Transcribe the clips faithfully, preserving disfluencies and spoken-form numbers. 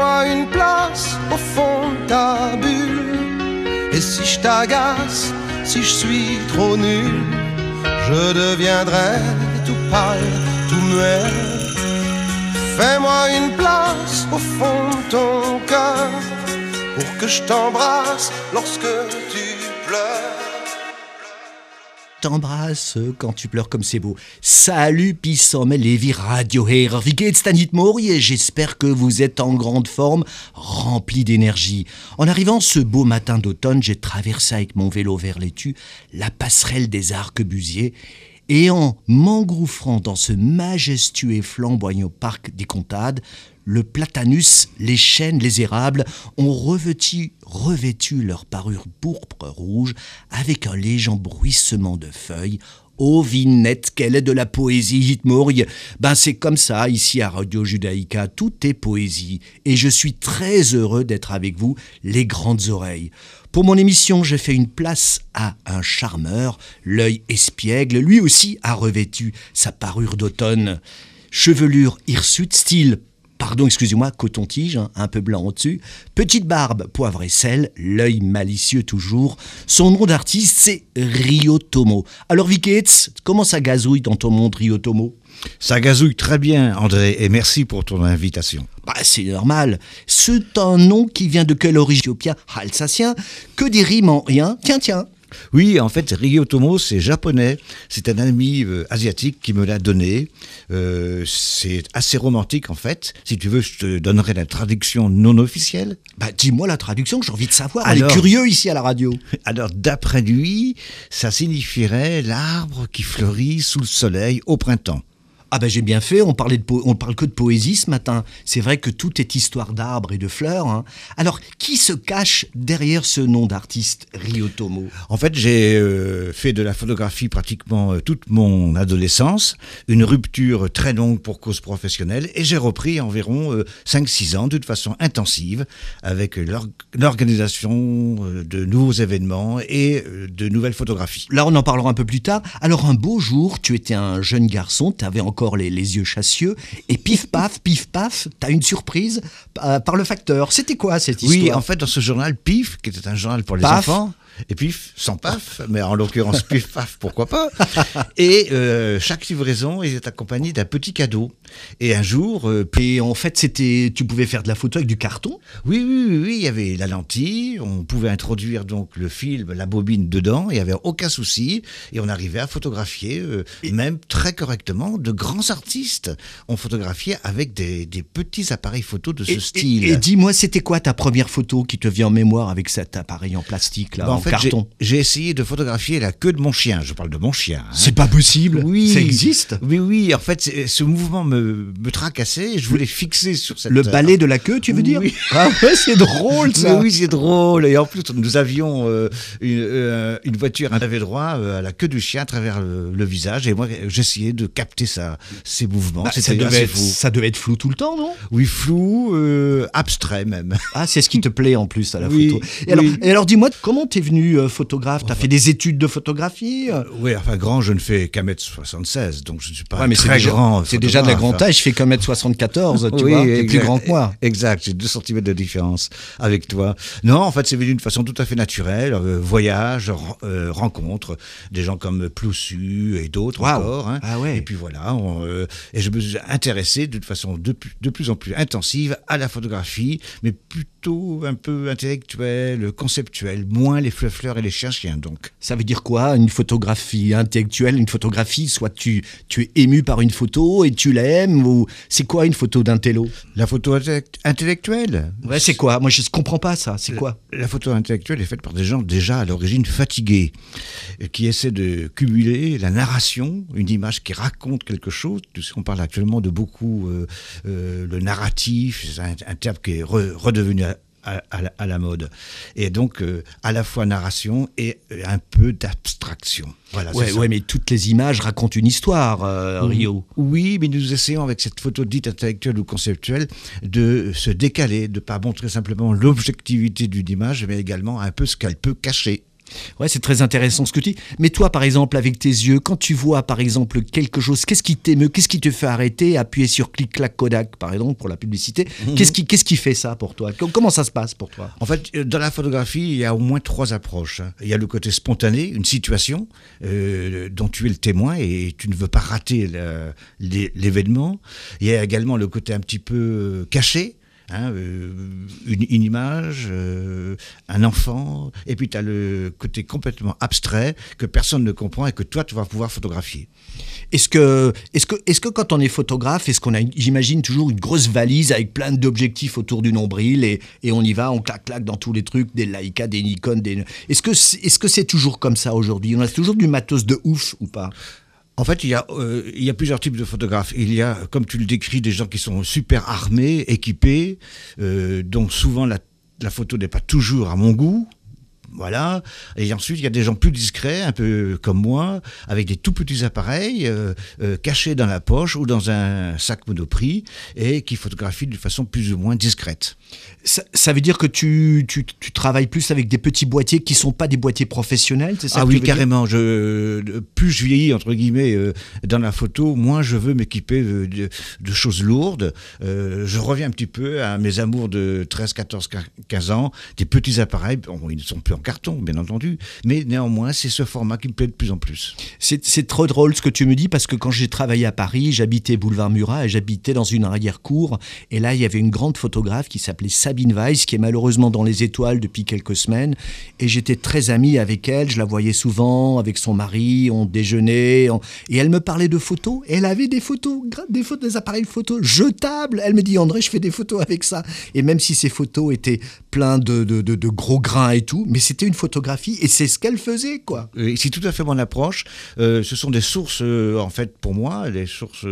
Fais-moi une place au fond de ta bulle. Et si je t'agace, si je suis trop nul, je deviendrai tout pâle, tout muet. Fais-moi une place au fond de ton cœur pour que je t'embrasse lorsque tu pleures. T'embrasse quand tu pleures comme c'est beau. Salut Pissant, mais Lévi Radio Air. Wie geht's Tanit Mori et j'espère que vous êtes en grande forme, rempli d'énergie. En arrivant ce beau matin d'automne, j'ai traversé avec mon vélo vers l'étu la passerelle des arquebusiers et en m'engouffrant dans ce majestueux et flamboyant parc des Comtades, le platanus, les chênes, les érables ont revêtu, revêtu leur parure pourpre rouge avec un léger bruissement de feuilles. Oh Vinette, quelle est de la poésie, Hitmory. Ben c'est comme ça, ici à Radio Judaïka, tout est poésie. Et je suis très heureux d'être avec vous, les grandes oreilles. Pour mon émission, j'ai fait une place à un charmeur, l'œil espiègle, lui aussi a revêtu sa parure d'automne. Chevelure hirsute, style Pardon, excusez-moi, coton-tige, hein, un peu blanc au-dessus. Petite barbe, poivre et sel, l'œil malicieux toujours. Son nom d'artiste, c'est Rio Tomo. Alors, Viketz, comment ça gazouille dans ton monde, Rio Tomo ? Ça gazouille très bien, André, et merci pour ton invitation. Bah, c'est normal. C'est un nom qui vient de quelle origine éthiopien, alsacien, que des rimes en rien. Tiens, tiens. Oui, en fait, Rio Tomo, c'est japonais. C'est un ami euh, asiatique qui me l'a donné. Euh, c'est assez romantique, en fait. Si tu veux, je te donnerai la traduction non officielle. Bah, dis-moi la traduction, j'ai envie de savoir. Alors, on est curieux ici à la radio. Alors, d'après lui, ça signifierait l'arbre qui fleurit sous le soleil au printemps. Ah ben j'ai bien fait, on parlait de po- on parle que de poésie ce matin. C'est vrai que tout est histoire d'arbres et de fleurs. Hein. Alors, qui se cache derrière ce nom d'artiste, Rio Tomo ? En fait, j'ai euh, fait de la photographie pratiquement euh, toute mon adolescence, une rupture très longue pour cause professionnelle, et j'ai repris environ euh, cinq six ans d'une façon intensive avec l'or- l'organisation euh, de nouveaux événements et euh, de nouvelles photographies. Là, on en parlera un peu plus tard. Alors, un beau jour, tu étais un jeune garçon, tu avais encore Les, les yeux chassieux, et pif paf, pif paf, t'as une surprise euh, par le facteur. C'était quoi cette histoire ? Oui, en fait, dans ce journal Pif, qui était un journal pour les Paf. enfants, et pif, sans paf, mais en l'occurrence pif paf, pourquoi pas. Et euh, chaque livraison est accompagnée d'un petit cadeau. Et un jour, euh, Et en fait, c'était, tu pouvais faire de la photo avec du carton ? oui, oui, oui, oui, il y avait la lentille, on pouvait introduire donc le film, la bobine dedans, il n'y avait aucun souci, et on arrivait à photographier, euh, même très correctement, de grands artistes ont photographié avec des, des petits appareils photo de ce et, style. Et, et dis-moi, c'était quoi ta première photo qui te vient en mémoire avec cet appareil en plastique, là, Bah, en, en fait, carton ? j'ai, j'ai essayé de photographier la queue de mon chien, je parle de mon chien. Hein. C'est pas possible. Oui. Ça existe ? Oui, oui, en fait, c'est- ce mouvement me, me tracassait et je voulais fixer sur cette... Le balai de la queue, tu veux dire ? Oui. Ah ouais, c'est drôle ça. Oui, oui, c'est drôle. Et en plus, nous avions euh, une, euh, une voiture, on avait droit euh, à la queue du chien à travers le, le visage. Et moi, j'essayais de capter ça, ces mouvements. Bah, ça, C'était devait assez être, fou. ça devait être flou tout le temps, non ? Oui, flou, euh, abstrait même. Ah, c'est ce qui te plaît en plus à la Oui, photo. Et alors, oui. et alors dis-moi, comment t'es venu euh, photographe ? T'as fait des études de photographie euh Oui, enfin, grand, je ne fais qu'un mètre soixante-seize, donc je ne suis pas Ouais, un mais c'est très déjà, grand c'est déjà de la photographe. grande taille. Je fais qu'un mètre soixante-quatorze, tu Oui, vois. T'es plus exact, grand que moi. Exact, j'ai deux centimètres de différence avec toi. Non, en fait, c'est venu d'une façon tout à fait naturelle. Euh, voyage, ren- euh, rencontre, des gens comme Ploussu et d'autres Waouh. encore. Hein. Ah ouais. Et puis voilà, on, euh, et je me suis intéressé d'une façon de, pu- de plus en plus intensive à la photographie, mais plutôt un peu intellectuelle, conceptuelle, moins les fleurs et les chiens-chiens donc. Ça veut dire quoi, une photographie intellectuelle, une photographie, soit tu, tu es ému par une photo et tu l'aimes, ou c'est quoi une photo d'intello ? La photo intellect- intellectuelle Ouais, c'est quoi ? Moi, je comprends pas ça. C'est quoi ? La photo intellectuelle est faite par des gens déjà à l'origine fatigués, euh, qui essaient de cumuler la narration, une image qui raconte quelque chose. Tu sais, on parle actuellement de beaucoup euh, euh, le narratif, c'est un, un terme qui est re- redevenu à, à, à la, à la mode. Et donc, euh, à la fois narration et euh, un peu d'abstraction. Voilà, Ouais, c'est ça. ouais, mais toutes les images racontent une histoire, euh, Rio. Oui, mais nous essayons avec cette photo dite intellectuelle ou conceptuelle de se décaler, de ne pas montrer simplement l'objectivité d'une image, mais également un peu ce qu'elle peut cacher. Ouais, c'est très intéressant ce que tu dis. Mais toi, par exemple, avec tes yeux, quand tu vois, par exemple, quelque chose, qu'est-ce qui t'émeut, qu'est-ce qui te fait arrêter, appuyer sur clic-clac Kodak, par exemple, pour la publicité, mmh. qu'est-ce qui, qu'est-ce qui fait ça pour toi? Comment ça se passe pour toi? En fait, dans la photographie, il y a au moins trois approches. Il y a le côté spontané, une situation euh, dont tu es le témoin et tu ne veux pas rater la, l'événement. Il y a également le côté un petit peu caché. Hein, euh, une, une image, euh, un enfant, et puis tu as le côté complètement abstrait que personne ne comprend et que toi tu vas pouvoir photographier. Est-ce que, est-ce que, est-ce que quand on est photographe, est-ce qu'on a, j'imagine, toujours une grosse valise avec plein d'objectifs autour du nombril et, et on y va, on claque-claque dans tous les trucs, des Leica, des Nikon, des... Est-ce que c'est, est-ce que c'est toujours comme ça aujourd'hui? On a toujours du matos de ouf ou pas? En fait, il y a, euh, il y a plusieurs types de photographes. Il y a, comme tu le décris, des gens qui sont super armés, équipés, euh, dont souvent la, la photo n'est pas toujours à mon goût. Voilà. Et ensuite, il y a des gens plus discrets, un peu comme moi, avec des tout petits appareils euh, euh, cachés dans la poche ou dans un sac Monoprix et qui photographient de façon plus ou moins discrète. Ça, ça veut dire que tu, tu, tu travailles plus avec des petits boîtiers qui ne sont pas des boîtiers professionnels, c'est ça? Ah que oui, tu veux carrément. Je, plus je vieillis, entre guillemets, euh, dans la photo, moins je veux m'équiper de, de, de choses lourdes. Euh, je reviens un petit peu à mes amours de treize, quatorze, quinze ans, des petits appareils. Bon, ils ne sont plus en carton, bien entendu, mais néanmoins, c'est ce format qui me plaît de plus en plus. C'est, c'est trop drôle ce que tu me dis, parce que quand j'ai travaillé à Paris, j'habitais boulevard Murat et j'habitais dans une arrière-cour, et là, il y avait une grande photographe qui s'appelait Sabine Weiss, qui est malheureusement dans les étoiles depuis quelques semaines, et j'étais très ami avec elle, je la voyais souvent avec son mari, on déjeunait, on... et elle me parlait de photos, et elle avait des photos, des photos, des appareils photo jetables. Elle me dit, André, je fais des photos avec ça, et même si ces photos étaient pleines de, de, de, de gros grains et tout, mais c'était une photographie et c'est ce qu'elle faisait, quoi. Et c'est tout à fait mon approche. Euh, ce sont des sources, euh, en fait, pour moi, des sources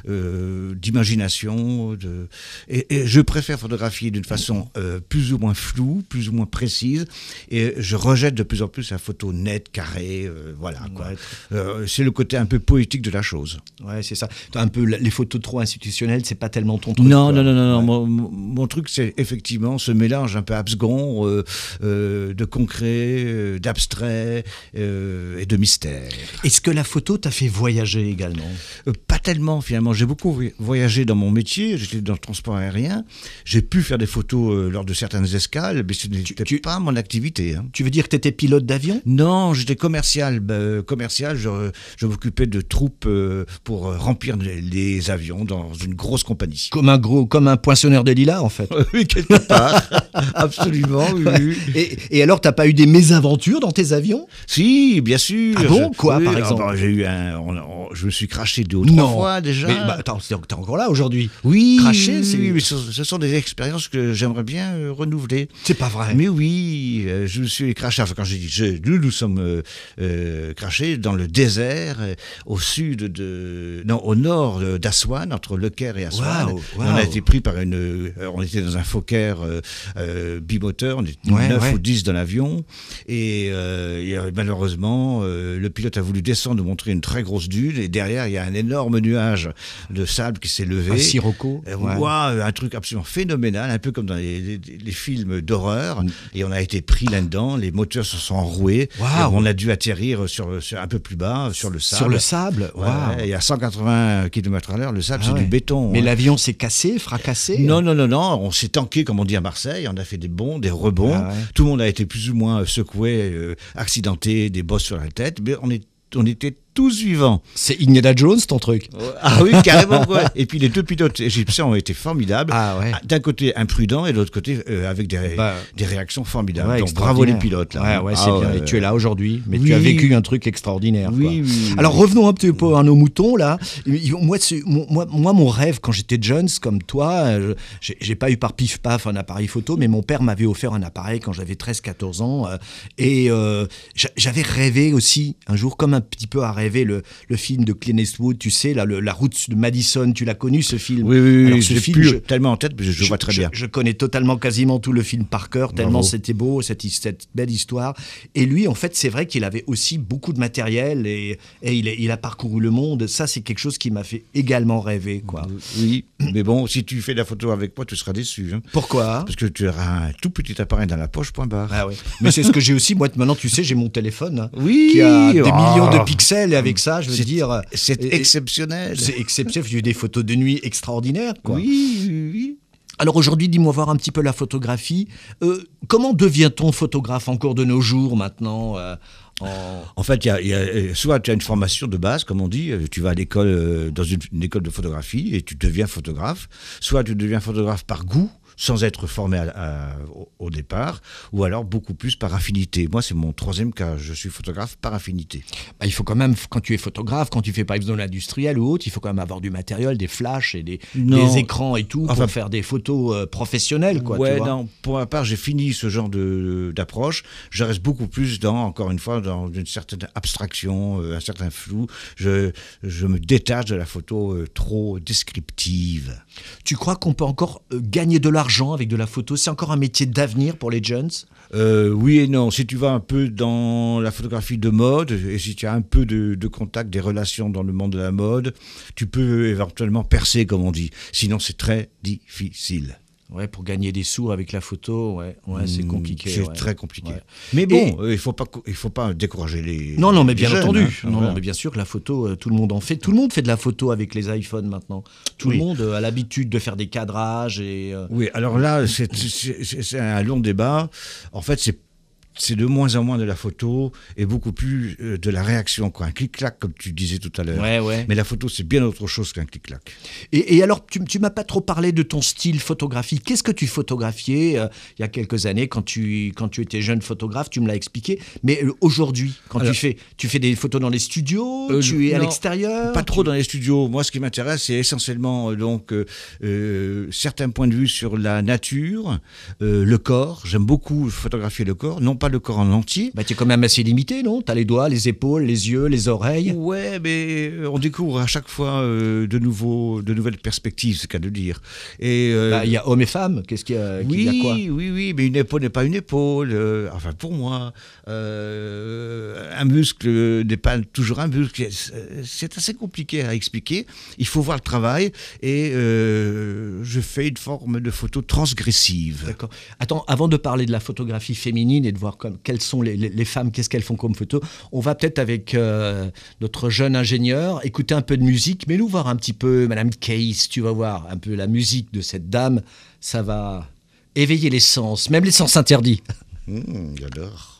euh, d'imagination. De... Et, et je préfère photographier d'une façon euh, plus ou moins floue, plus ou moins précise. Et je rejette de plus en plus la photo nette, carrée. Euh, voilà, quoi. Ouais. Euh, c'est le côté un peu poétique de la chose. Ouais, c'est ça. Un peu les photos trop institutionnelles, c'est pas tellement ton truc. Non, quoi. non, non, non. Ouais. Mon, mon truc, c'est effectivement ce mélange un peu abscon euh, euh, de concret, euh, d'abstrait euh, et de mystère. Est-ce que la photo t'a fait voyager également? euh, Pas tellement, finalement. J'ai beaucoup voyagé dans mon métier. J'étais dans le transport aérien. J'ai pu faire des photos euh, lors de certaines escales, mais ce n'était tu, pas mon activité. Hein. Tu veux dire que tu étais pilote d'avion? Non, j'étais commercial. Bah, commercial, je, je m'occupais de troupes euh, pour remplir les, les avions dans une grosse compagnie. Comme un gros, comme un poinçonneur de lilas, en fait. Oui, quelque part. Absolument, oui. oui. Et, et alors, t'as pas eu des mésaventures dans tes avions? Si, bien sûr. Ah bon? Je, Quoi, oui, par exemple? ah bah, j'ai eu un, on, on, je me suis craché deux ou trois non. fois déjà. Mais bah, attends, t'es encore là aujourd'hui? Oui. Craché, c'est... Oui, mais ce, ce sont des expériences que j'aimerais bien euh, renouveler. C'est pas vrai. Mais oui, euh, je me suis craché. Enfin, quand j'ai dit je, nous nous sommes euh, euh, crachés dans le désert, euh, au sud de, non, au nord d'Aswan, entre Le Caire et Aswan. Wow, wow. On a été pris par une, euh, on était dans un Fokker euh, euh, bimoteur, on était ouais, neuf ouais. ou dix dans l'avion, et, euh, et malheureusement, euh, le pilote a voulu descendre, montrer une très grosse dune, et derrière il y a un énorme nuage de sable qui s'est levé. Un sirocco. Euh, ouais. Wow, un truc absolument phénoménal, un peu comme dans les, les, les films d'horreur. Mm. Et on a été pris là-dedans, les moteurs se sont enroués. Wow. Et on a dû atterrir sur, sur un peu plus bas, sur le sable. Sur le sable. Ouais, wow. Et à cent quatre-vingts kilomètres à l'heure, le sable, ah, c'est ouais. du béton. Mais hein. l'avion s'est cassé, fracassé? Non, non, non, non. On s'est tanké, comme on dit à Marseille. On a fait des bonds, des rebonds. Ah, ouais. Tout le monde a été plus ou moins secoué, euh, accidenté, des bosses sur la tête. Mais on, est, on était tous vivants. C'est Indiana Jones, ton truc? Ah oui, carrément, ouais. Et puis les deux pilotes égyptiens ont été formidables. Ah ouais. D'un côté imprudents et de l'autre côté euh, avec des, ré... bah, des réactions formidables. Ouais, donc bravo les pilotes. Là. Ouais, ouais, ah, c'est ouais, bien. ouais. Et tu es là aujourd'hui, mais oui. tu as vécu un truc extraordinaire. Oui, quoi. oui, oui. Alors revenons un petit peu à nos moutons là. Moi, moi, moi, mon rêve quand j'étais jeune, comme toi, j'ai, j'ai pas eu par pif paf un appareil photo, mais mon père m'avait offert un appareil quand j'avais treize quatorze ans, et euh, j'avais rêvé aussi un jour, comme un petit peu à rêvé le, le film de Clint Eastwood, tu sais, là, le, La route de Madison, tu l'as connu ce film? Oui, oui, oui, Alors, je ce l'ai film, plus je- tellement en tête, mais je, je vois très bien. Je, je connais totalement, quasiment tout le film par cœur, tellement Bravo. c'était beau, cette, his- cette belle histoire. Et lui, en fait, c'est vrai qu'il avait aussi beaucoup de matériel et, et il, est- il a parcouru le monde. Ça, c'est quelque chose qui m'a fait également rêver, quoi. Oui, mais bon, si tu fais de la photo avec moi, tu seras déçu. Hein, Pourquoi? parce que tu auras un tout petit appareil dans la poche, point barre. Ah ouais. Mais c'est ce que j'ai aussi. Moi, maintenant, tu sais, j'ai mon téléphone hein, Oui, qui a des oh. millions de pixels. Et avec ça, je veux C'est- dire, C'est et- et- exceptionnel. c'est exceptionnel. J'ai eu des photos de nuit extraordinaires, quoi. Oui, oui, oui. Alors aujourd'hui, dis-moi voir un petit peu la photographie. Euh, comment devient-on photographe encore de nos jours maintenant euh, en... En fait, il y a, il y a, euh, soit tu as une formation de base, comme on dit, euh, tu vas à l'école, euh, dans une, une école de photographie et tu deviens photographe, soit tu deviens photographe par goût, sans être formé à- à- au, au départ, ou alors beaucoup plus par affinité. Moi, c'est mon troisième cas, je suis photographe par affinité. Bah, il faut quand même, quand tu es photographe, quand tu fais par exemple de l'industriel ou autre, il faut quand même avoir du matériel, des flashs et des, Non. des écrans et tout Enfin, pour faire des photos euh, professionnelles, quoi. ouais, tu vois. non, pour ma part, j'ai fini ce genre de, d'approche. Je reste beaucoup plus dans, encore une fois, dans une certaine abstraction, euh, un certain flou. Je, je me détache de la photo euh, trop descriptive. Tu crois qu'on peut encore euh, gagner de l'argent avec de la photo? C'est encore un métier d'avenir pour les jeunes? Euh, oui et non. Si tu vas un peu dans la photographie de mode et si tu as un peu de, de contact, des relations dans le monde de la mode, tu peux éventuellement percer, comme on dit. Sinon, c'est très difficile. Ouais, pour gagner des sous avec la photo, ouais, ouais c'est Hmm, compliqué. C'est ouais. très compliqué. Ouais. Mais bon, Et- euh, il faut pas, co- il faut pas décourager les. Non, non, mais les bien jeunes, entendu. hein. Non, Voilà. non, mais bien sûr que la photo, euh, tout le monde en fait. Tout le monde fait de la photo avec les iPhones maintenant. Tout Oui. le monde euh, a l'habitude de faire des cadrages et. euh, Oui, alors là, c'est c'est- c'est- c'est un long débat. En fait, c'est c'est de moins en moins de la photo et beaucoup plus euh, de la réaction, quoi. Un clic-clac, comme tu disais tout à l'heure. Ouais, ouais. Mais la photo, c'est bien autre chose qu'un clic-clac. Et, et alors, tu, tu m'as pas trop parlé de ton style photographique. Qu'est-ce que tu photographiais euh, il y a quelques années quand tu, quand tu étais jeune photographe? Tu me l'as expliqué. Mais euh, aujourd'hui, quand Alors- tu fais, tu fais des photos dans les studios, Euh, tu es à non, l'extérieur. Pas trop tu- dans les studios. Moi, ce qui m'intéresse, c'est essentiellement euh, donc euh, euh, certains points de vue sur la nature, euh, le corps. J'aime beaucoup photographier le corps, non pas le corps en entier. Bah, tu es quand même assez limité, non? Tu as les doigts, les épaules, les yeux, les oreilles. Ouais, mais euh, on découvre à chaque fois euh, de nouveaux, de nouvelles perspectives, c'est le cas de dire. Et euh, Bah, il y a hommes et femmes. Qu'est-ce qu'il y a, qu'il y a oui, quoi? oui, oui, mais une épaule n'est pas une épaule. euh, enfin, pour moi, euh, un muscle n'est pas toujours un muscle. C'est- C'est assez compliqué à expliquer. Il faut voir le travail et euh, je fais une forme de photo transgressive. D'accord. Attends, avant de parler de la photographie féminine et de voir comme, quelles sont les, les- les femmes, qu'est-ce qu'elles font comme photo, on va peut-être avec euh, notre jeune ingénieur écouter un peu de musique, mais nous voir un petit peu Madame Case, tu vas voir un peu la musique de cette dame, ça va éveiller les sens, même les sens interdits. Mmh, j'adore.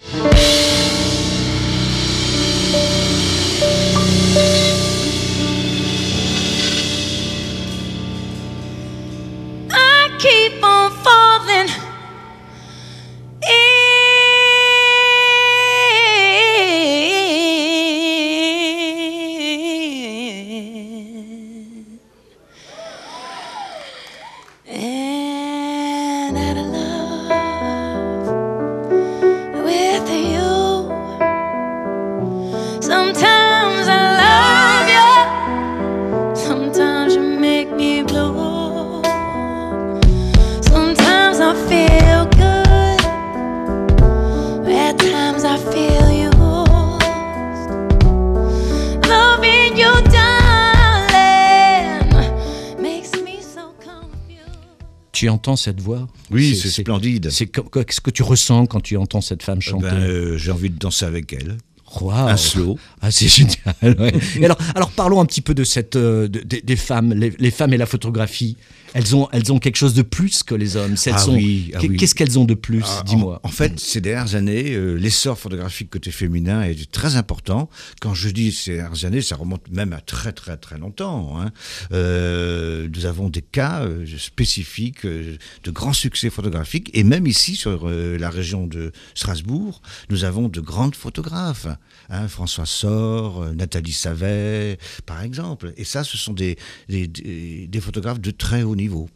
I keep on falling in and out of love with you. Sometimes I love you, sometimes you make me blue. Sometimes I feel good, at times I feel used. Loving you, darling, makes me so confused. Tu entends cette voix? Oui, c'est splendide. C'est co- co- qu'est-ce que tu ressens quand tu entends cette femme chanter? Ben, euh, j'ai envie de danser avec elle. Waouh. Un slow. Ah, c'est génial. Ouais. Et alors, alors parlons un petit peu de cette, euh, de- de- des femmes, les, les femmes et la photographie. Elles ont, elles ont quelque chose de plus que les hommes. Elles Ah sont- oui, ah qu'est- oui. Qu'est-ce qu'elles ont de plus? Ah, Dis-moi. En, en fait, ces dernières années, euh, l'essor photographique côté féminin est très important. Quand je dis ces dernières années, ça remonte même à très très très longtemps. Hein. Euh, nous avons des cas euh, spécifiques euh, de grands succès photographiques. Et même ici, sur euh, la région de Strasbourg, nous avons de grandes photographes. Hein, François Sor, euh, Nathalie Savet, par exemple. Et ça, ce sont des, des, des, des photographes de très haut niveau.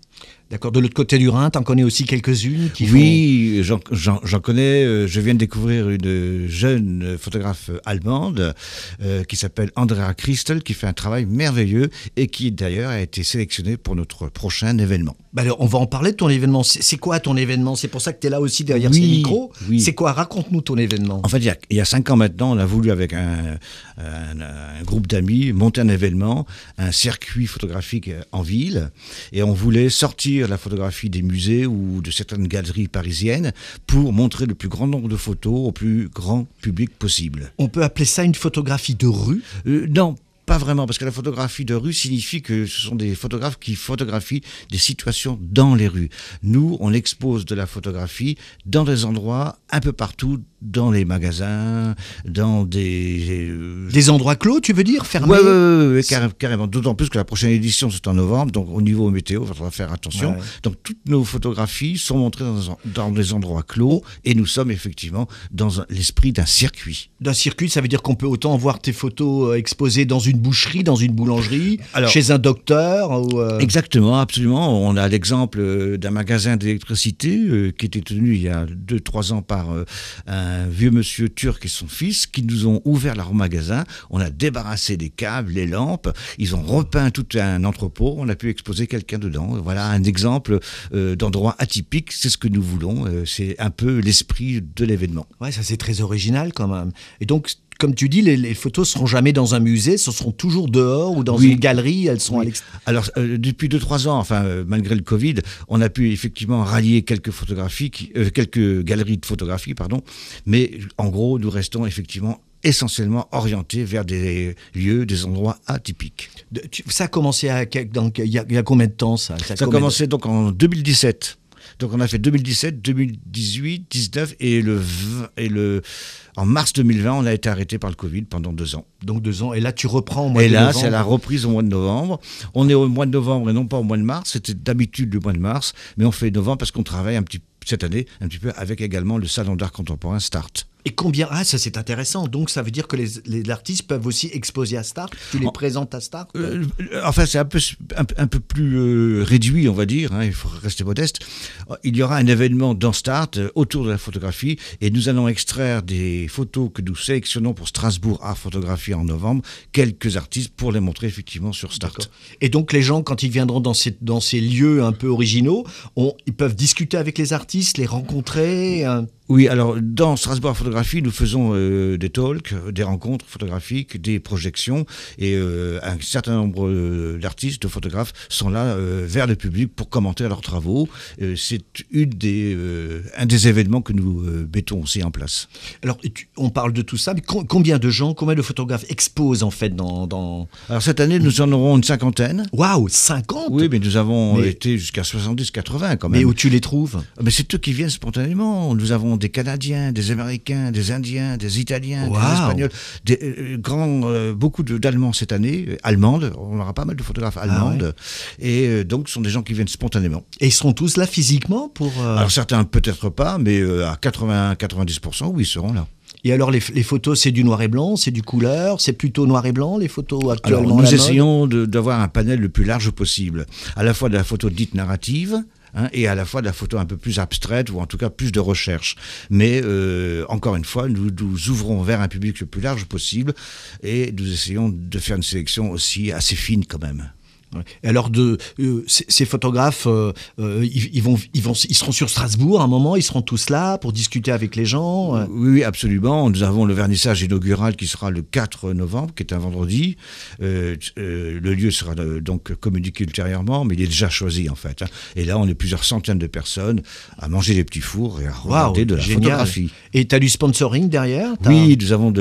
D'accord, de l'autre côté du Rhin, t'en connais aussi quelques-unes qui Oui, j'en, j'en, j'en connais. euh, Je viens de découvrir une jeune photographe allemande euh, qui s'appelle Andrea Christel, qui fait un travail merveilleux et qui d'ailleurs a été sélectionnée pour notre prochain événement. Bah alors, on va en parler de ton événement. C'est, c'est quoi ton événement? C'est pour ça que tu es là aussi derrière Oui, ces micros. oui. C'est quoi? Raconte-nous ton événement. En fait, il y, a, il y a cinq ans maintenant, on a voulu avec un, un, un groupe d'amis monter un événement, un circuit photographique en ville, et on voulait sortir la photographie des musées ou de certaines galeries parisiennes pour montrer le plus grand nombre de photos au plus grand public possible. On peut appeler ça une photographie de rue? Euh, non. Pas vraiment, parce que la photographie de rue signifie que ce sont des photographes qui photographient des situations dans les rues. Nous, on expose de la photographie dans des endroits un peu partout, dans les magasins, dans des... Euh, Des endroits clos, tu veux dire? Fermés? Ouais, ouais, ouais, ouais, carré- carrément. D'autant plus que la prochaine édition, c'est en novembre, donc au niveau météo, il faudra faire attention. Ouais. Donc toutes nos photographies sont montrées dans, dans des endroits clos, et nous sommes effectivement dans un- l'esprit d'un circuit. D'un circuit, ça veut dire qu'on peut autant voir tes photos euh, exposées dans une boucherie, dans une boulangerie, Alors- chez un docteur ou euh, Exactement, absolument. On a l'exemple euh, d'un magasin d'électricité euh, qui était tenu il y a deux trois ans par euh, un vieux monsieur turc et son fils qui nous ont ouvert leur magasin. On a débarrassé des câbles, les lampes. Ils ont repeint tout un entrepôt. On a pu exposer quelqu'un dedans. Voilà un exemple euh, d'endroit atypique. C'est ce que nous voulons. Euh, c'est un peu l'esprit de l'événement. Ouais, ça c'est très original quand même. Et donc, comme tu dis, les, les photos seront jamais dans un musée, ce seront toujours dehors ou dans Oui. une galerie, elles sont à l'extérieur. Alors, euh, depuis deux trois ans, enfin, euh, malgré le Covid, on a pu effectivement rallier quelques photographies, qui- euh, quelques galeries de photographie, pardon. Mais en gros, nous restons effectivement essentiellement orientés vers des lieux, des endroits atypiques. De- tu- Ça a commencé à, quel- dans- il y, a, il y a combien de temps ça? Ça a combien de- commencé donc en deux mille dix-sept. Donc on a fait deux mille dix-sept, deux mille dix-huit, dix-neuf et le vingt et le en mars deux mille vingt, on a été arrêté par le Covid pendant deux ans. Donc deux ans. Et là, tu reprends au mois Et de là, novembre. c'est la reprise au mois de novembre. On est au mois de novembre et non pas au mois de mars. C'était d'habitude le mois de mars, mais on fait novembre parce qu'on travaille un petit cette année un petit peu avec également le salon d'art contemporain Start. Et combien? Ah, ça c'est intéressant. Donc ça veut dire que les, les artistes peuvent aussi exposer à Start. Tu les En- présentes à Start. Euh, enfin, c'est un peu, un, un peu plus euh, réduit, on va dire, hein, il faut rester modeste. Il y aura un événement dans Start euh, autour de la photographie et nous allons extraire des photos que nous sélectionnons pour Strasbourg Art Photographie en novembre, quelques artistes pour les montrer effectivement sur Start. D'accord. Et donc les gens, quand ils viendront dans ces, dans ces lieux un peu originaux, on- ils peuvent discuter avec les artistes, les rencontrer. hein. Oui, alors dans Strasbourg Art Photographie, nous faisons euh, des talks, des rencontres photographiques, des projections et euh, un certain nombre euh, d'artistes, de photographes sont là euh, vers le public pour commenter leurs travaux. Euh, c'est une des, euh, un des événements que nous euh, mettons aussi en place. Alors tu- on parle de tout ça, mais com- combien de gens, combien de photographes exposent en fait dans... dans... Alors cette année, nous en aurons une cinquantaine. Waouh, cinquante. Oui, mais nous avons Mais- été jusqu'à soixante-dix quatre-vingts quand même. Mais où tu les trouves? Mais c'est eux qui viennent spontanément. Nous avons des Canadiens, des Américains, des Indiens, des Italiens, Wow. des Espagnols, des euh, grands, euh, beaucoup de- d'Allemands cette année, euh, allemandes. On aura pas mal de photographes allemandes. Et euh, donc, ce sont des gens qui viennent spontanément. Et ils seront tous là physiquement pour... euh, Alors certains peut-être pas, mais euh, à quatre-vingts à quatre-vingt-dix pour cent, oui, ils seront là. Et alors les, les photos, c'est du noir et blanc, c'est du couleur, c'est plutôt noir et blanc les photos Alors, actuellement à nous la mode. essayons de- d'avoir un panel le plus large possible, à la fois de la photo dite narrative, hein, et à la fois de la photo un peu plus abstraite, ou en tout cas plus de recherche. Mais euh, encore une fois, nous nous ouvrons vers un public le plus large possible, et nous essayons de faire une sélection aussi assez fine quand même. Ouais. Et alors de euh, ces, ces photographes, euh, euh, ils, ils vont, ils vont, ils seront sur Strasbourg à un moment, ils seront tous là pour discuter avec les gens. euh. Oui, oui, absolument. Nous avons le vernissage inaugural qui sera le quatre novembre, qui est un vendredi. Euh, euh, le lieu sera euh, donc communiqué ultérieurement, mais il est déjà choisi en fait. hein. Et là, on est plusieurs centaines de personnes à manger des petits fours et à regarder de la génial. photographie. Et tu as du sponsoring derrière? T'as- Oui, nous avons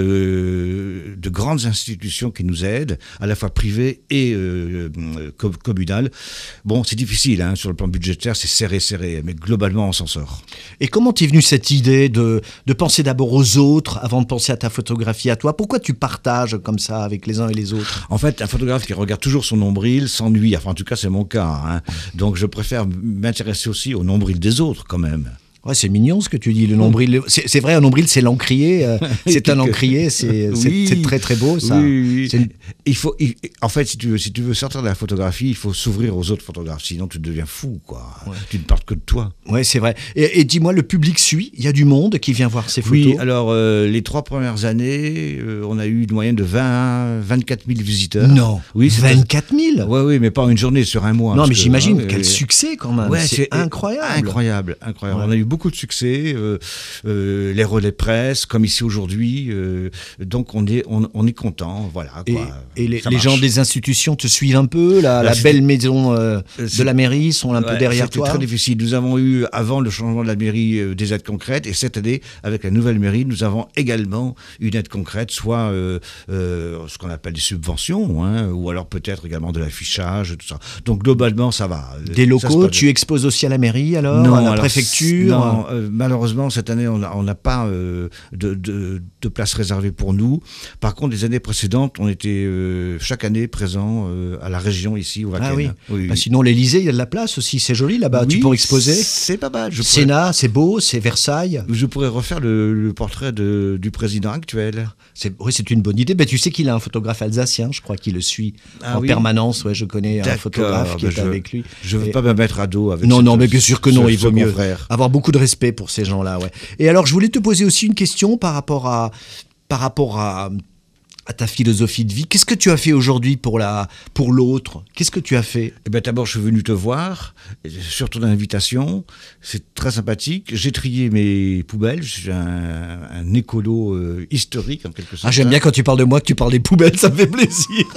de, de grandes institutions qui nous aident, à la fois privées et euh, com- communales. Bon, c'est difficile, hein, sur le plan budgétaire, c'est serré, serré, mais globalement, on s'en sort. Et comment t'es venue cette idée de, de penser d'abord aux autres avant de penser à ta photographie à toi? Pourquoi tu partages comme ça avec les uns et les autres? En fait, un photographe qui regarde toujours son nombril s'ennuie. Enfin, en tout cas, c'est mon cas. hein. Donc, je préfère m'intéresser aussi au nombril des autres, quand même. Ouais, c'est mignon ce que tu dis, le nombril. C'est, c'est vrai, un nombril, c'est l'encrier. euh, c'est un encrier, c'est, c'est, Oui. c'est très très beau ça. Oui, oui. C'est une- Il faut, il- en fait, si tu, veux, si tu veux sortir de la photographie, il faut s'ouvrir aux autres photographes, sinon tu deviens fou, quoi. Ouais. Tu ne parles que de toi. Ouais, c'est vrai. Et, et dis-moi, le public suit. Il y a du monde qui vient voir ces photos. Oui, alors euh, les trois premières années, euh, on a eu une moyenne de vingt, vingt-quatre mille visiteurs. Non. Oui, c'est vingt-quatre mille. Oui, oui, mais pas une journée, sur un mois. Non, parce mais que, j'imagine hein, quel euh, succès quand même. Ouais, c'est incroyable. Incroyable, incroyable. Ouais. On a eu beaucoup de succès, euh, euh, les relais presse, comme ici aujourd'hui. euh, donc on est, on, on est content, voilà. Et, Quoi. et les, Ça les marche. gens des institutions te suivent un peu. La, la c'était- belle maison euh, Euh, de la mairie sont un peu Ouais, derrière c'était toi. très difficile. Nous avons eu, avant le changement de la mairie, euh, des aides concrètes. Et cette année, avec la nouvelle mairie, nous avons également une aide concrète, soit euh, euh, ce qu'on appelle des subventions, hein, ou alors peut-être également de l'affichage, tout ça. Donc globalement, ça va. Des Ça se locaux, passe tu exposes aussi à la mairie alors, à la alors, préfecture. Non, euh, malheureusement, cette année, on n'a on n'a pas euh, de, de, de place réservée pour nous. Par contre, les années précédentes, on était euh, chaque année présents euh, à la région, ici, au Wacken. Ah oui. oui, Bah, oui. sinon, l'Élysée, il y a de la place aussi. C'est joli là-bas. tu Oui, pourrais exposer. C'est pas mal. Je pourrais, Sénat, c'est beau, c'est Versailles. je pourrais refaire le, le portrait de, du président actuel. C'est, oui, c'est une bonne idée. Ben, tu sais qu'il a un photographe alsacien, je crois qu'il le suit Ah en oui. permanence. Ouais, je connais un D'accord, photographe qui ben est je- avec lui. Je ne veux Et- pas me mettre à dos avec Non, cette- non, mais bien sûr que non, ce- il vaut ce mieux confrère. avoir beaucoup de respect pour ces gens-là. Ouais. Et alors, je voulais te poser aussi une question par rapport à, par rapport à, à ta philosophie de vie. Qu'est-ce que tu as fait aujourd'hui pour, la, pour l'autre ? Qu'est-ce que tu as fait ? Eh ben, d'abord, je suis venu te voir, et sur ton invitation. C'est très sympathique. J'ai trié mes poubelles. Je suis un, un écolo euh, historique, en quelque sorte. Ah, j'aime bien quand tu parles de moi, que tu parles des poubelles, ça me fait plaisir.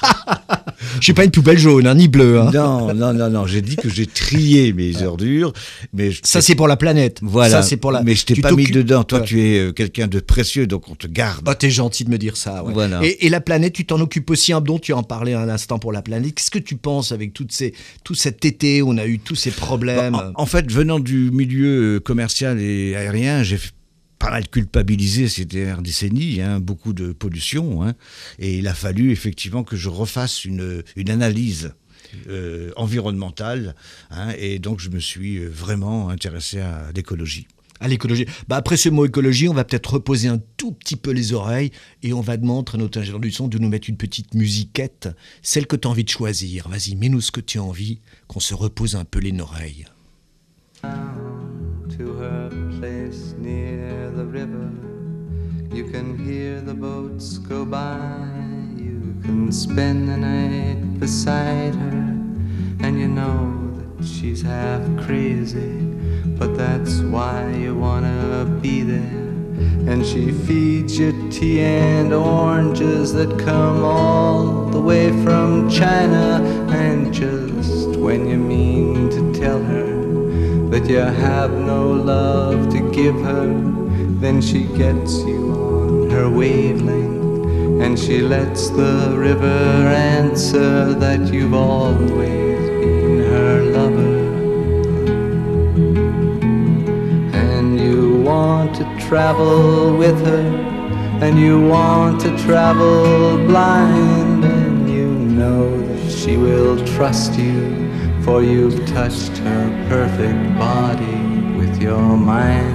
Je suis pas une poubelle jaune, hein, ni bleue. Hein. Non, non, non, non. J'ai dit que j'ai trié mes ordures, mais je- Ça, c'est pour la planète. voilà. Ça, c'est pour la... Mais je t'ai tu pas mis t'occupes- dedans. Toi, Ouais. tu es euh, quelqu'un de précieux, donc on te garde. Oh, t'es gentil de me dire ça. Ouais. Voilà. Et, et la planète, tu t'en occupes aussi un bon. Tu en parlais un instant pour la planète. Qu'est-ce que tu penses avec toutes ces, tout cet été où on a eu tous ces problèmes En, en fait, venant du milieu euh, commercial et aérien, j'ai f- pas mal culpabilisé ces dernières décennies, hein, beaucoup de pollution, hein, et il a fallu effectivement que je refasse une, une analyse euh, environnementale, hein, et donc je me suis euh, vraiment intéressé à l'écologie. À l'écologie. Bah après ce mot écologie, on va peut-être reposer un tout petit peu les oreilles et on va demander à notre ingénieur du son de nous mettre une petite musiquette, celle que tu as envie de choisir. Vas-y, mets-nous ce que tu as envie, qu'on se repose un peu les oreilles. To her place near the river, you can hear the boats go by. You can spend the night beside her, and you know that she's half crazy, but that's why you wanna be there. And she feeds you tea and oranges that come all the way from China. And just when you mean to tell her that you have no love to give her, then she gets you on her wavelength, and she lets the river answer that you've always been her lover. And you want to travel with her, and you want to travel blind, and you know that she will trust you, for you've touched her perfect body with your mind.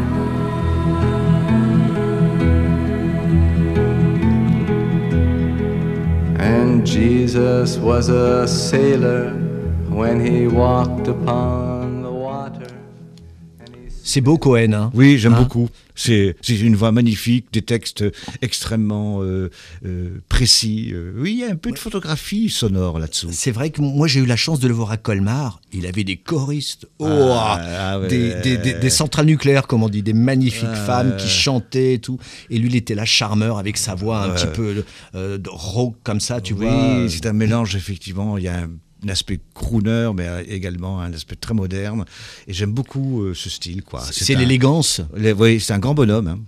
And Jesus was a sailor when he walked upon the water. C'est beau Cohen, hein. Oui, j'aime Hein beaucoup. C'est c'est une voix magnifique, des textes extrêmement euh, euh, précis. Euh, oui, il y a un peu de photographie sonore là-dessous. C'est vrai que moi j'ai eu la chance de le voir à Colmar. Il avait des choristes, oh, Ah, ah ouais. des, des- des- des centrales nucléaires, comme on dit, des magnifiques Ah, femmes qui ouais. chantaient et tout. Et lui, il était là charmeur avec sa voix un Ouais. petit peu euh, de rock comme ça, tu oui, vois. c'est un mélange, effectivement. Il y a un, un aspect crooner, mais également un aspect très moderne. Et j'aime beaucoup euh, ce style, quoi. C'est un- l'élégance. les- Oui, c'est un grand bonhomme. Hein.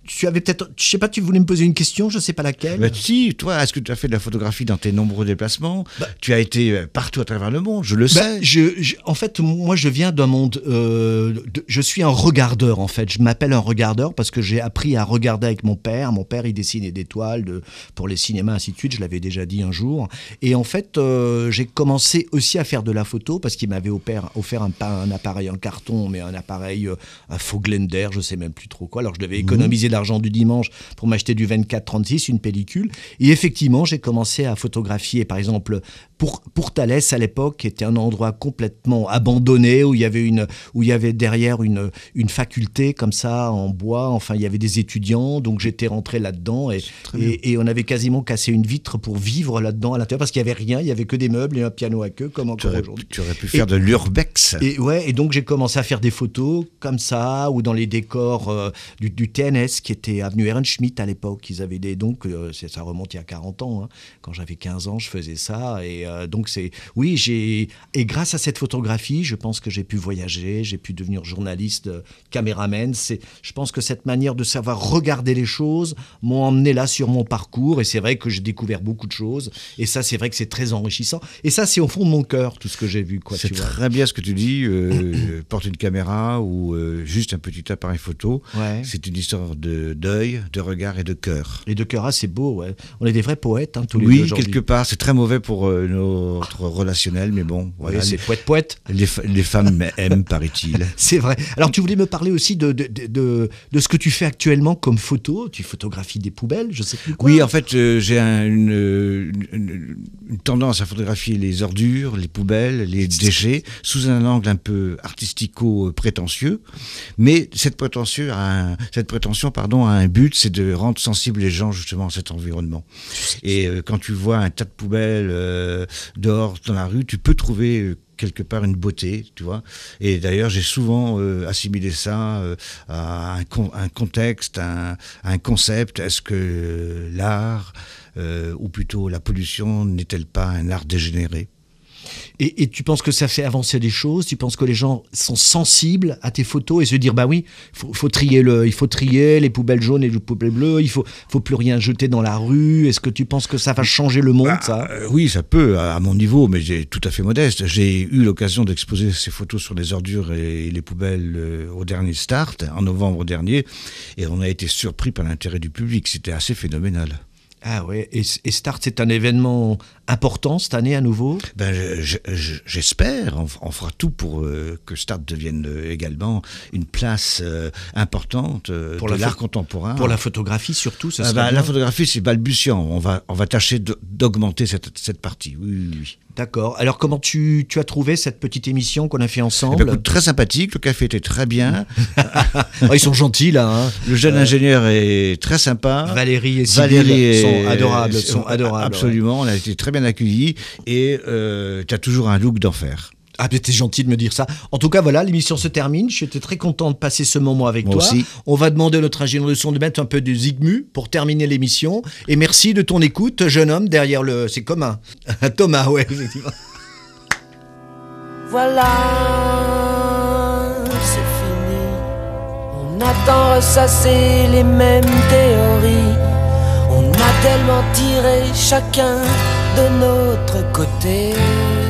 tu avais peut-être, je sais pas, tu voulais me poser une question, je sais pas laquelle. Bah, si, toi, est-ce que tu as fait de la photographie dans tes nombreux déplacements? bah, Tu as été euh, partout à travers le monde, je le bah, sais. Je, je, en fait, moi, je viens d'un monde. Euh, de, je suis un regardeur, en fait. Je m'appelle un regardeur parce que j'ai appris à regarder avec mon père. Mon père, il dessinait des toiles de, pour les cinémas, ainsi de suite. Je l'avais déjà dit un jour. Et en fait, euh, j'ai commencé aussi à faire de la photo parce qu'il m'avait offert, offert un, un appareil en carton, mais un appareil, euh, un Foglander, je sais même plus trop quoi. Alors, je devais économiser mmh. l'argent du dimanche pour m'acheter du vingt-quatre trente-six, une pellicule. Et effectivement, j'ai commencé à photographier, par exemple, pour, pour Thalès à l'époque, qui était un endroit complètement abandonné, où il y avait, une, où il y avait derrière une, une faculté comme ça, en bois. Enfin, il y avait des étudiants, donc j'étais rentré là-dedans et, et, et on avait quasiment cassé une vitre pour vivre là-dedans à l'intérieur, parce qu'il n'y avait rien, il n'y avait que des meubles et un piano à queue, comme encore aujourd'hui. Tu aurais pu faire et, de l'urbex. Et, ouais, et donc j'ai commencé à faire des photos comme ça, ou dans les décors euh, du, du T N S, qui était avenue Ernst Schmitt à l'époque. Ils avaient des, donc, euh, ça remonte il y a quarante ans. Hein. Quand j'avais quinze ans, je faisais ça. Et euh, donc, c'est, oui, j'ai, et grâce à cette photographie, je pense que j'ai pu voyager, j'ai pu devenir journaliste, euh, caméraman. C'est, je pense que cette manière de savoir regarder les choses m'ont emmené là sur mon parcours. Et c'est vrai que j'ai découvert beaucoup de choses. Et ça, c'est vrai que c'est très enrichissant. Et ça, c'est au fond de mon cœur, tout ce que j'ai vu. Quoi, c'est tu très vois. bien ce que tu dis. Euh, porter une caméra ou euh, juste un petit appareil photo, ouais. c'est une histoire de deuil, de regard et de cœur. Et de cœur, ah, c'est beau. Ouais. On est des vrais poètes, hein, tous les oui, deux aujourd'hui. Oui, quelque part. C'est très mauvais pour euh, notre relationnel, mais bon. Voilà, oui, c'est poète-poète. Les, les femmes aiment, paraît-il. C'est vrai. Alors, tu voulais me parler aussi de, de, de, de, de ce que tu fais actuellement comme photo. Tu photographies des poubelles, je sais plus quoi. Oui, en fait, euh, j'ai un, une, une, une tendance à photographier les ordures, les poubelles, les déchets, sous un angle un peu artistico-prétentieux. Mais cette, prétentieux a un, cette prétention pardon, a un but, c'est de rendre sensibles les gens justement à cet environnement. Et euh, quand tu vois un tas de poubelles euh, dehors dans la rue, tu peux trouver euh, quelque part une beauté, tu vois. Et d'ailleurs, j'ai souvent euh, assimilé ça euh, à un, con, un contexte, à un, à un concept. Est-ce que euh, l'art, euh, ou plutôt la pollution, n'est-elle pas un art dégénéré ? Et, et tu penses que ça fait avancer des choses? Tu penses que les gens sont sensibles à tes photos et se dire bah oui, faut, faut trier le, il faut trier les poubelles jaunes et les poubelles bleues, il faut, faut plus rien jeter dans la rue. Est-ce que tu penses que ça va changer le monde, bah, ça euh, Oui, ça peut, à, à mon niveau, mais j'ai tout à fait modeste. J'ai eu l'occasion d'exposer ces photos sur les ordures et, et les poubelles euh, au dernier Start, en novembre dernier, et on a été surpris par l'intérêt du public. C'était assez phénoménal. Ah ouais, et, et Start, c'est un événement important cette année à nouveau? Ben, je, je, j'espère, on, on fera tout pour euh, que Start devienne euh, également une place euh, importante euh, pour de l'art pho- contemporain. Pour la photographie surtout, ça ah serait ben, La photographie, c'est balbutiant, on va, on va tâcher de, d'augmenter cette, cette partie, oui, oui, oui. D'accord. Alors, comment tu, tu as trouvé cette petite émission qu'on a fait ensemble? Eh ben, écoute, très sympathique, le café était très bien. Oh, ils sont gentils, là. Hein. Le jeune euh, ingénieur est très sympa. Valérie et Sybille sont adorables. Sont adorables. Absolument, ouais. On a été très bien accueillis et euh, tu as toujours un look d'enfer. Ah, mais t'es gentil de me dire ça. En tout cas, voilà, l'émission se termine. J'étais très content de passer ce moment avec Moi toi. Aussi. On va demander à notre ingénieur de son de mettre un peu de zigmu pour terminer l'émission. Et merci de ton écoute, jeune homme, derrière le... C'est commun. Thomas, ouais, effectivement. Voilà, c'est fini. On a tant ressassé les mêmes théories. On a tellement tiré chacun de notre côté.